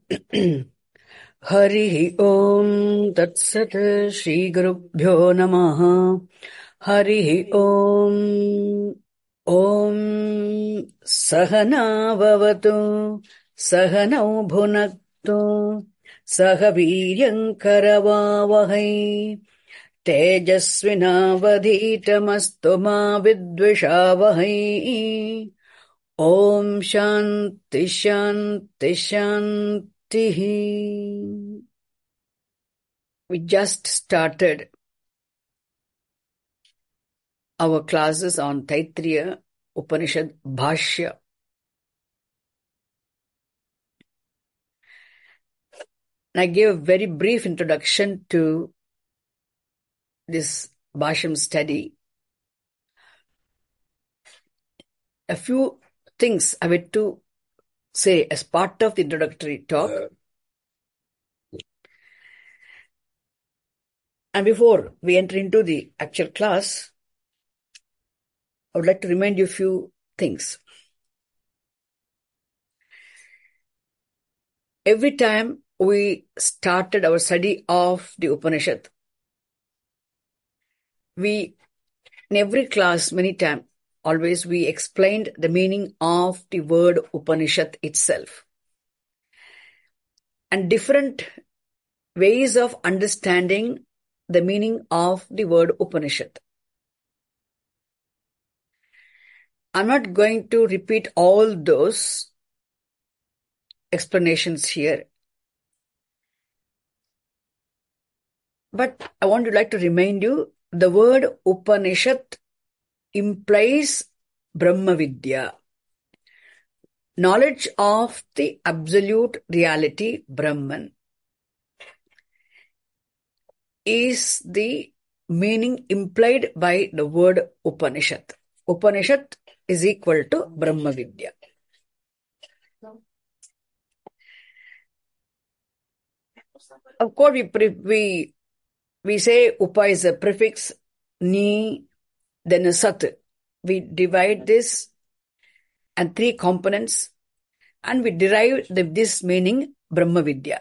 Harihi Om Tat Sat Shri Gurubhyo Namaha Harihi Om Om Sahana Vavatu Sahanau Bhunaktu Sahaviryan Karavavahai Tejasvinavadhitamastu ma vidvishavahai Om Shanti Shanti Shanti. We just started our classes on Taittiriya Upanishad Bhashya. I gave a very brief introduction to this Bhashyam study. A few things I had to say as part of the introductory talk. And before we enter into the actual class, I would like to remind you a few things. Every time we started our study of the Upanishad, in every class, many times, always we explained the meaning of the word Upanishad itself. And different ways of understanding the meaning of the word Upanishad. I'm not going to repeat all those explanations here. But I would like to remind you, the word Upanishad implies Brahma Vidya, knowledge of the absolute reality, Brahman, is the meaning implied by the word Upanishad. Upanishad is equal to Brahma Vidya. Of course, we say Upa is a prefix, Ni, then a Sat. We divide this and three components and we derive this meaning Brahma Vidya.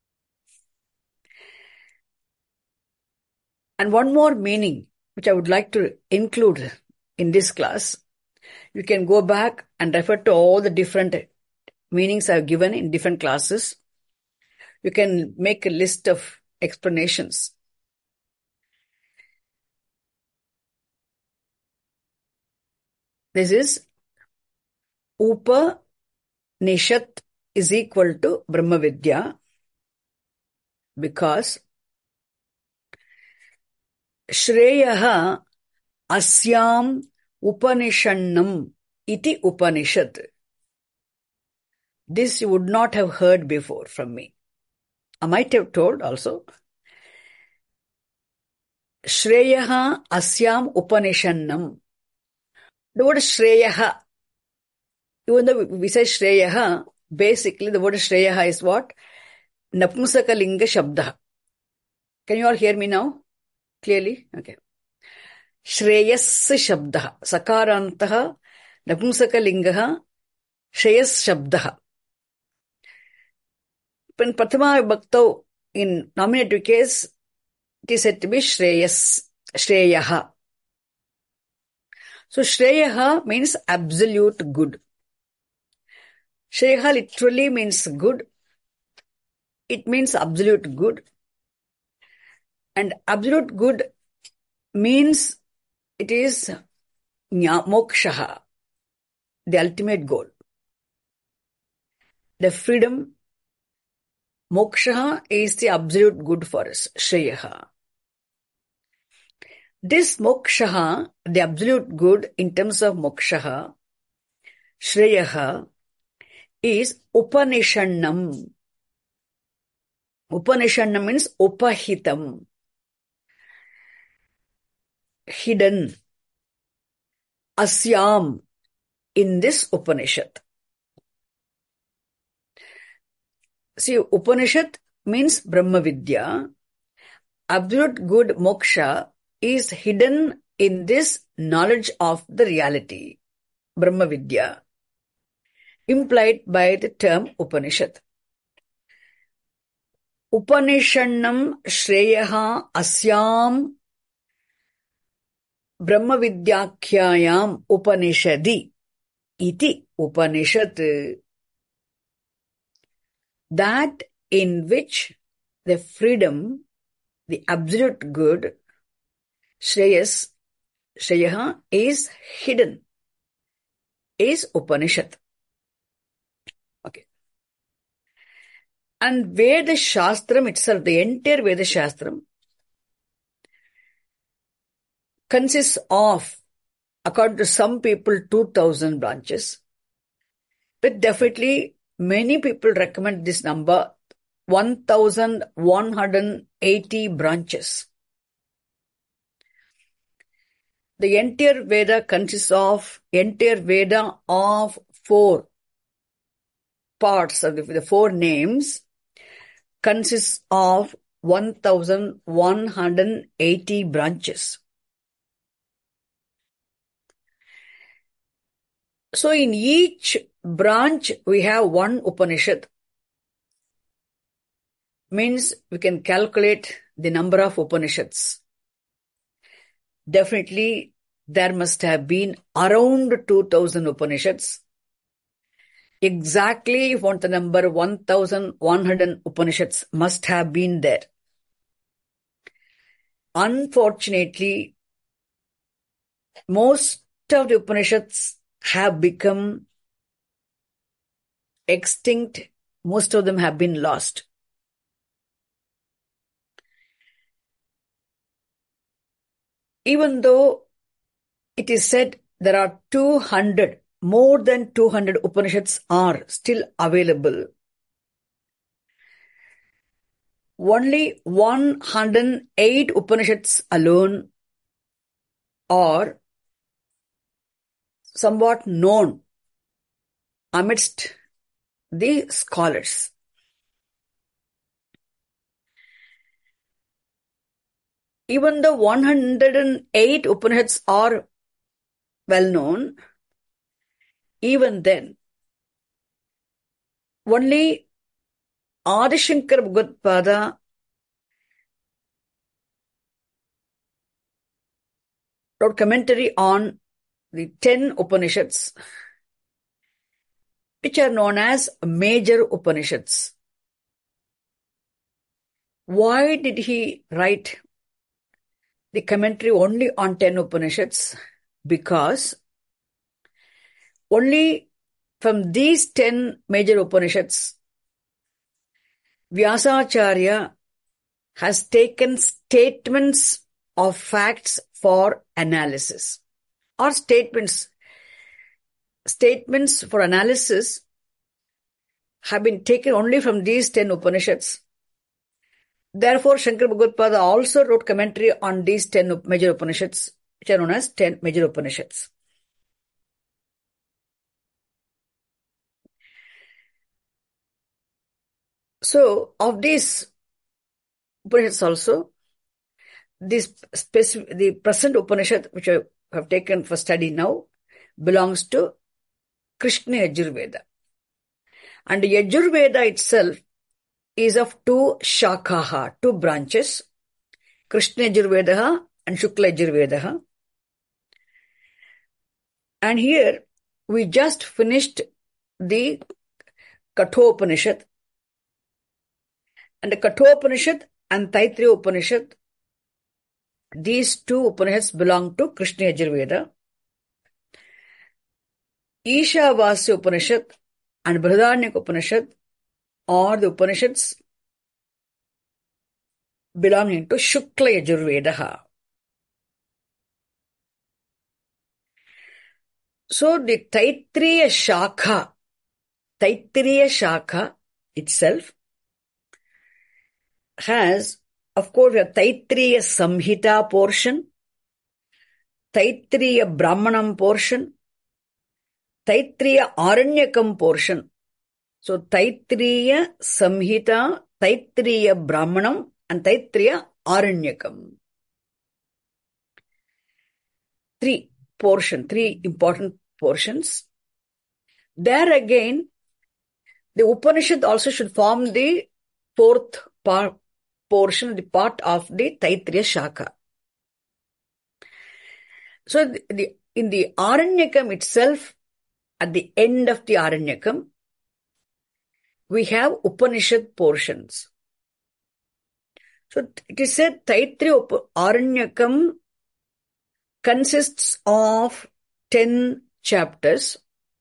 And one more meaning which I would like to include in this class. You can go back and refer to all the different meanings I have given in different classes. You can make a list of explanations. This is Upanishad is equal to Brahma Vidya because Shreyaha Asyam Upanishannam iti Upanishad. This you would not have heard before from me. I might have told also. Shreyaha Asyam Upanishannam. The word Shreyaha, even though we say Shreyaha, basically the word Shreyaha is what? Napumsakalinga Shabda. Can you all hear me now? Clearly? Okay. Shreyas Shabda. Sakarantaha Napumsakalingaha Shreyas Shabda. When Prathama Bhaktau in nominative case, it is said to be Shreyas, Shreyaha. So Shreyaha means absolute good. Shreyaha literally means good. It means absolute good. And absolute good means it is moksha, the ultimate goal. The freedom, moksha is the absolute good for us, Shreyaha. This moksha, the absolute good in terms of moksha, Shreyaha, is Upanishannam. Upanishannam means upahitam, hidden, asyam, in this Upanishad. See, Upanishad means Brahma Vidya. Absolute good moksha is hidden in this knowledge of the reality, Brahma Vidya, implied by the term Upanishad. Upanishannam Shreyaha Asyam Brahmavidyakhyayam Upanishadi iti Upanishad, that in which the freedom, the absolute good, Shreyaha is hidden, is Upanishad. Okay. And Veda Shastram itself, the entire Veda Shastram, consists of, according to some people, 2000 branches. But definitely, many people recommend this number, 1180 branches. The entire Veda consists of, four parts of the four names, consists of 1180 branches. So in each branch we have one Upanishad. Means we can calculate the number of Upanishads. Definitely there must have been around 2000 Upanishads. Exactly, if you want the number, 1100 Upanishads must have been there. Unfortunately, most of the Upanishads have become extinct. Most of them have been lost. Even though it is said there are 200, more than 200 Upanishads are still available, only 108 Upanishads alone are somewhat known amidst the scholars. Even the 108 Upanishads are well known, even then, only Adi Shankara Bhagavad-pada wrote commentary on the 10 Upanishads, which are known as major Upanishads. Why did he write the commentary only on 10 Upanishads? Because only from these 10 major Upanishads, Vyasacharya has taken statements of facts for analysis. Or statements for analysis have been taken only from these 10 Upanishads. Therefore, Shankara Bhagavad-pada also wrote commentary on these 10 major Upanishads, which are known as 10 major Upanishads. So, of these Upanishads also, the present Upanishad, which I have taken for study now, belongs to Krishna Yajurveda. And Yajurveda itself is of two shakaha, two branches, Krishna Yajurveda and Shukla Yajurveda. And here we just finished the Kathopanishad. And the Kathopanishad and Taittiriya Upanishad, these two Upanishads belong to Krishna Yajurveda. Ishavasya Upanishad and Brihadaranyaka Upanishad are the Upanishads belonging to Shukla Yajurveda. So the Taittiriya Shakha itself has, of course, a Taittiriya Samhita portion, Taittiriya Brahmanam portion, Taittiriya Aranyakam portion. So Taittiriya Samhita, Taittiriya Brahmanam and Taittiriya Aranyakam. Three important portions. There again, the Upanishad also should form the fourth portion, the part of the Taittiriya Shaka. So in the Aranyakam itself, at the end of the Aranyakam, we have Upanishad portions. So it is said Taittiriya Aranyakam consists of 10 chapters.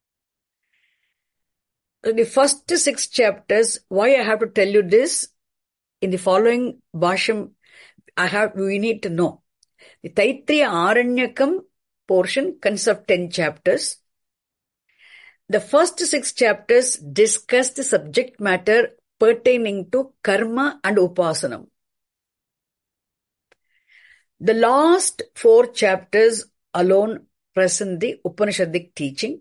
So the first 6 chapters, why I have to tell you this? In the following Bhashyam, we need to know. The Taittiriya Aranyakam portion consists of 10 chapters. The first 6 chapters discuss the subject matter pertaining to karma and upasanam. The last 4 chapters alone present the Upanishadic teaching.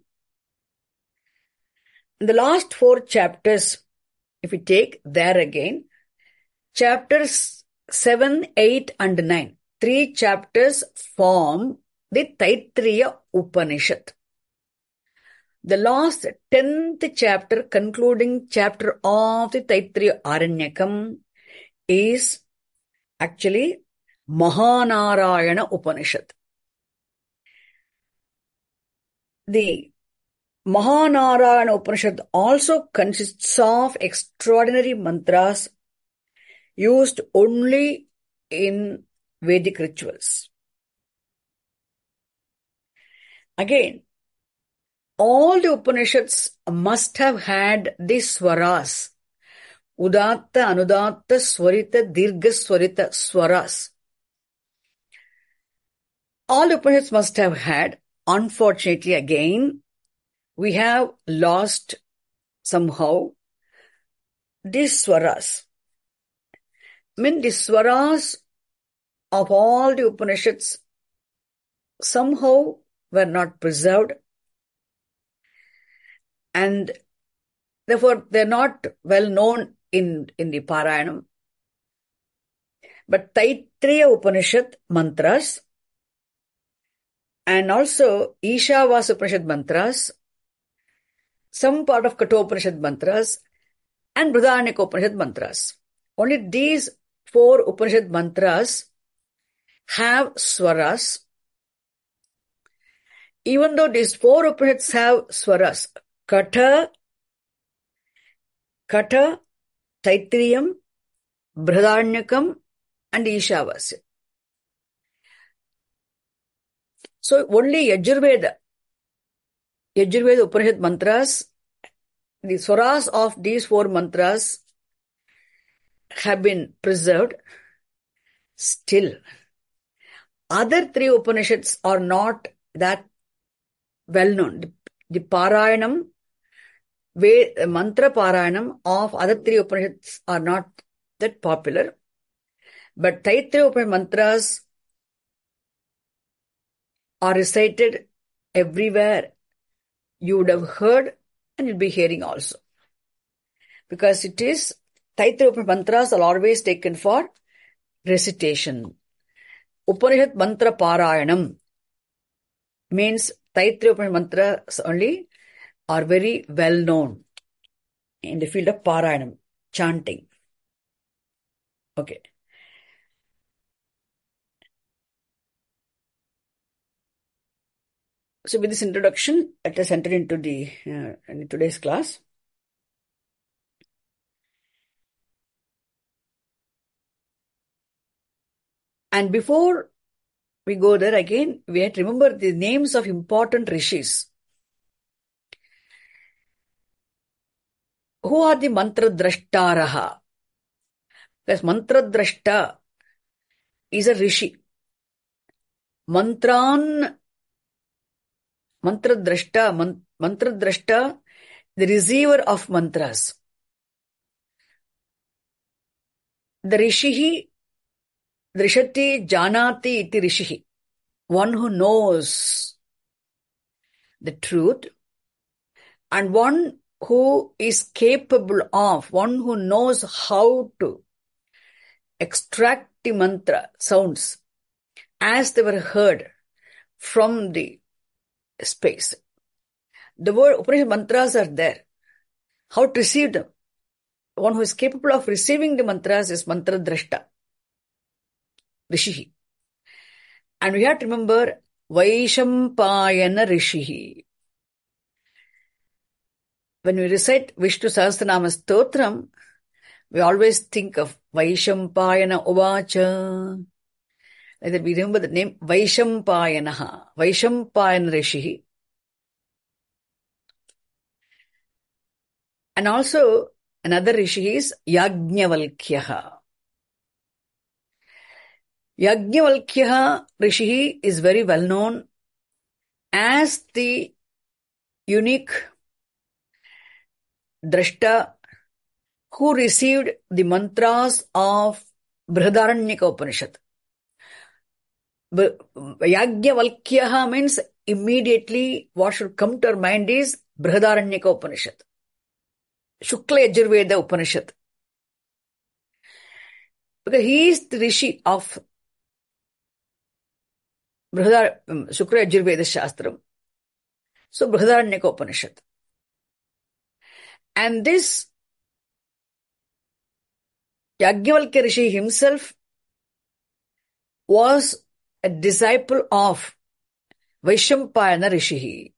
In the last 4 chapters, if we take there again, chapters 7, 8 and 9, 3 chapters form the Taittiriya Upanishad. The last 10th chapter, concluding chapter of the Taittiriya Aranyakam, is actually Mahanarayana Upanishad. The Mahanarayana Upanishad also consists of extraordinary mantras used only in Vedic rituals. Again, all the Upanishads must have had the swaras. Udatta, Anudatta, Swarita, Dirgha, Swarita, swaras. All the Upanishads must have had. Unfortunately, again, we have lost somehow these swaras. I mean, the swaras of all the Upanishads somehow were not preserved, and therefore they're not well known in the Parayanam. But Taittiriya Upanishad mantras and also Ishavasya Upanishad mantras, some part of Kathopanishad mantras, and Brihadaranyaka Upanishad mantras. Only these 4 Upanishad mantras have swaras. Even though these 4 Upanishads have swaras, Katha, Taittiriya, Brihadaranyakam, and Ishavasya. So only Yajurveda Upanishad mantras, the swaras of these 4 mantras have been preserved. Still, other 3 Upanishads are not that well known. The Parayanam, mantra Parayanam of other 3 Upanishads are not that popular. But Taittiriya Upanishad mantras are recited everywhere. You would have heard and you'll be hearing also. Because it is, Taittiriya Upanishad mantras are always taken for recitation. Upanishad mantra Parayanam means Taittiriya Upanishad mantras only are very well known in the field of Parayanam, chanting. Okay. So with this introduction, let us enter into today's class. And before we go there again, we have to remember the names of important rishis. Who are the mantra drashtaraha? Because mantra drashta is a rishi. Mantra drashta, the receiver of mantras. The rishihi, drishati janati iti rishihi. One who knows the truth and one who is capable of, one who knows how to extract the mantra sounds as they were heard from the space. The word Upanishad mantras are there. How to receive them? one who is capable of receiving the mantras is mantra drashta, Rishihi. And we have to remember Vaishampayana Rishihi. When we recite Vishnu Sahasranama Stotram, we always think of Vaishampayana Uvacha. Like that we remember the name Vaishampayanaha, Vaishampayana Rishihi. And also another Rishi is Yajnavalkyaha. Yajnavalkyaha Rishi is very well known as the unique Drashta who received the mantras of Brihadaranyaka Upanishad. Yajnavalkyaha means immediately what should come to our mind is Brihadaranyaka Upanishad. Shukla Yajurveda Upanishad. Because he is the Rishi of Shukla Yajurveda Shastram. So Brihadaranyaka Upanishad. And this Yajnavalkya Rishi himself was a disciple of Vaishampayana Rishi.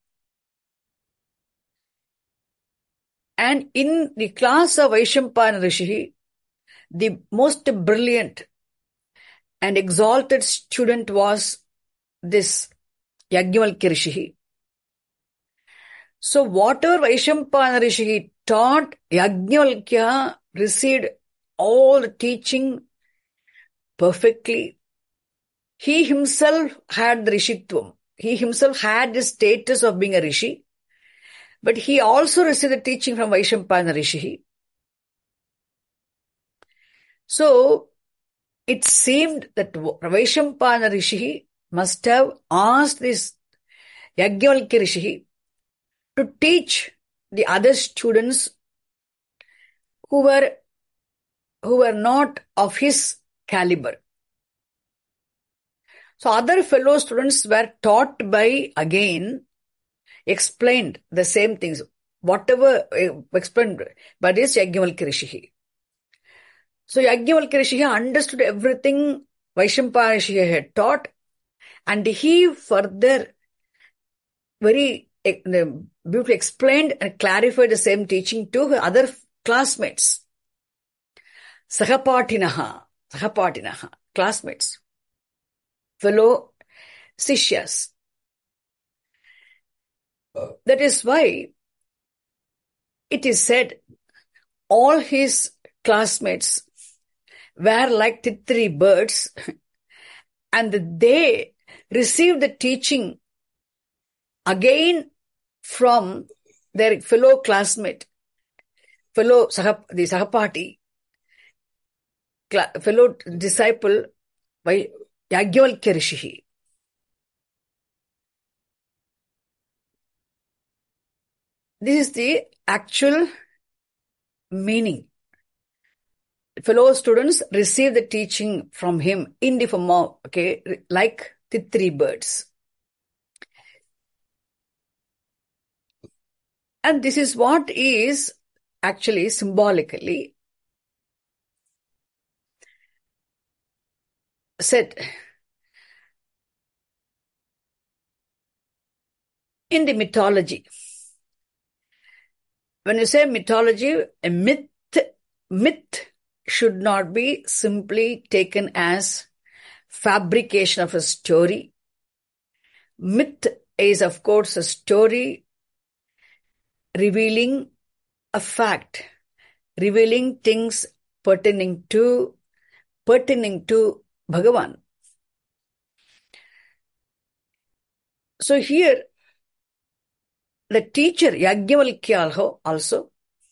And in the class of Vaishampayana Rishi, the most brilliant and exalted student was this Yajnavalkya Rishi. So whatever Vaishampayana Rishi taught, Yajnavalkya received all the teaching perfectly. He himself had the Rishitvam. He himself had the status of being a Rishi. But he also received the teaching from Vaishampayana Rishi. So it seemed that Vaishampayana Rishi must have asked this Yajnavalkya Rishi to teach the other students who were not of his caliber. So other fellow students were taught by, again, explained the same things, whatever explained by this Yajnavalkya Rishi. So Yajnavalkya Rishi understood everything Vaishampayana Rishi had taught, and he further very beautifully explained and clarified the same teaching to other classmates. Sahapatinaha, classmates, fellow Sishyas. That is why it is said all his classmates were like titri birds and they received the teaching again from their fellow classmate, the Sahapati, fellow disciple by Yajnavalkya Rishi. This is the actual meaning. Fellow students receive the teaching from him in the form of, like titri birds. And this is what is actually symbolically said in the mythology. When you say mythology, a myth should not be simply taken as fabrication of a story. Myth is, of course, a story revealing a fact, revealing things pertaining to Bhagavan. So here, the teacher Yajnavalkya also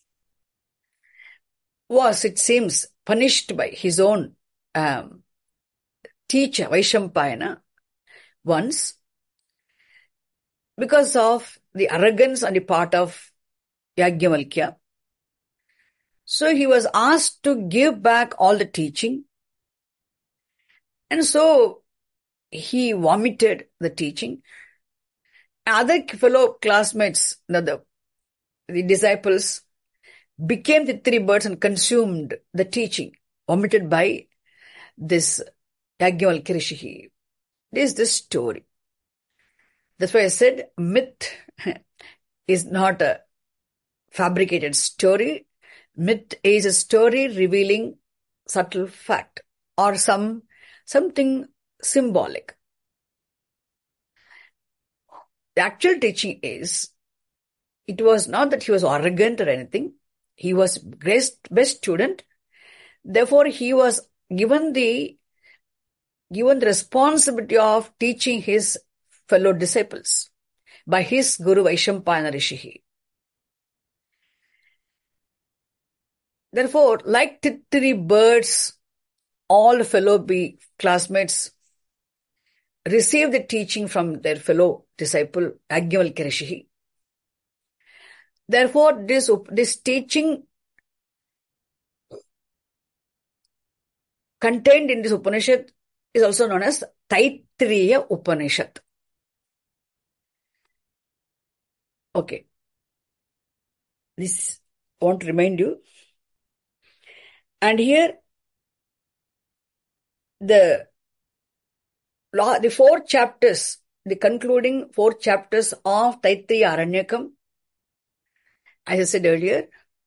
was, it seems, punished by his own teacher Vaishampayana once because of the arrogance on the part of Yajnavalkya. So he was asked to give back all the teaching, and so he vomited the teaching. Other fellow classmates, the disciples, became the three birds and consumed the teaching omitted by this Yajnavalkya Rishi. This is the story. That's why I said myth is not a fabricated story. Myth is a story revealing subtle fact or something symbolic. The actual teaching is, it was not that he was arrogant or anything. He was best student. Therefore, he was given the responsibility of teaching his fellow disciples by his Guru Vaishampayana Rishi. Therefore, like the three birds, all fellow classmates received the teaching from their fellow disciple Yajnavalkya Rishi. Therefore, this teaching contained in this Upanishad is also known as Taittiriya Upanishad. Okay. This I want to remind you. And here, the 4 chapters, the concluding 4 chapters of Taittiriya Aranyakam, as I said earlier,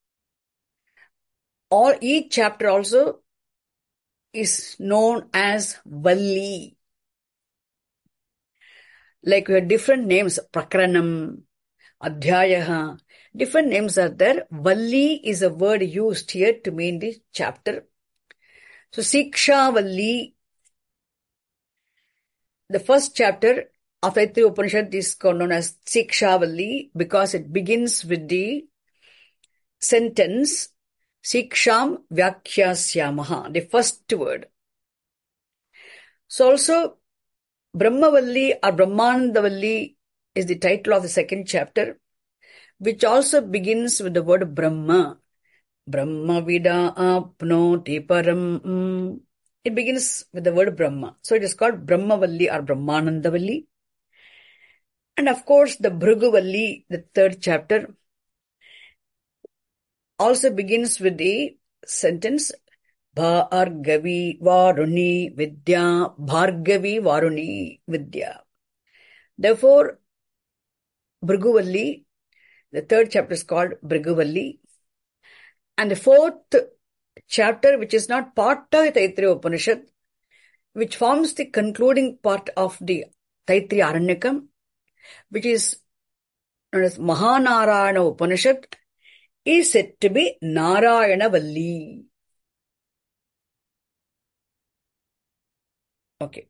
each chapter also is known as Valli. Like we have different names, Prakranam, Adhyayaha, different names are there. Valli is a word used here to mean the chapter. So Siksha Valli, the first chapter of Taittiriya Upanishad is known as Siksha Valli because it begins with the sentence Siksham Vyakyasyamaha, the first word. So also Brahmavalli or Brahmanandavalli is the title of the second chapter, which also begins with the word Brahma. Brahma vida apnoti param. It begins with the word Brahma. So it is called Brahmavalli or Brahmanandavalli. And of course, the Bhriguvalli, the third chapter, also begins with the sentence Bhargavi Varuni Vidya, Bhargavi Varuni Vidya. Therefore, Bhriguvalli, the third chapter is called Bhriguvalli. And the fourth chapter, which is not part of the Taittiriya Upanishad, which forms the concluding part of the Taittiriya Aranyakam, which is known as Mahanarayana Upanishad, is said to be Narayana Valli. Okay.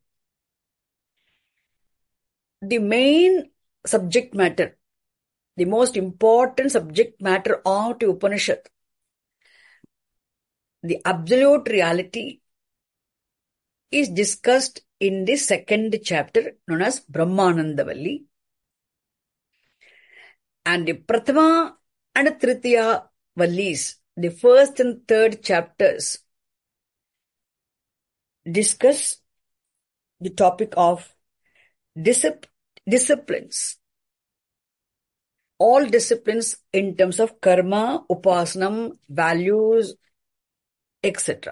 The main subject matter, the most important subject matter of the Upanishad, the absolute reality, is discussed in the second chapter known as Brahmanandavalli. And the Prathama and Tritiya Vallis, the first and third chapters, discuss the topic of disciplines. All disciplines in terms of karma, upasanam, values, etc.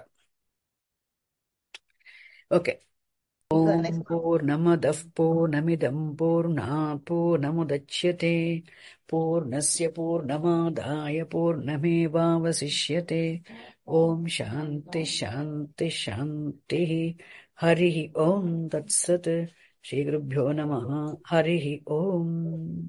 Okay. Om Purnamadah Purnamidam Purnat Purnamudachyate Purnasya Purnamadaya Purnamevavasishyate. Om Shanti Shanti Shanti. Harihi Om Tat Sat. Shri Gurubhyo Namaha. Harihi Om.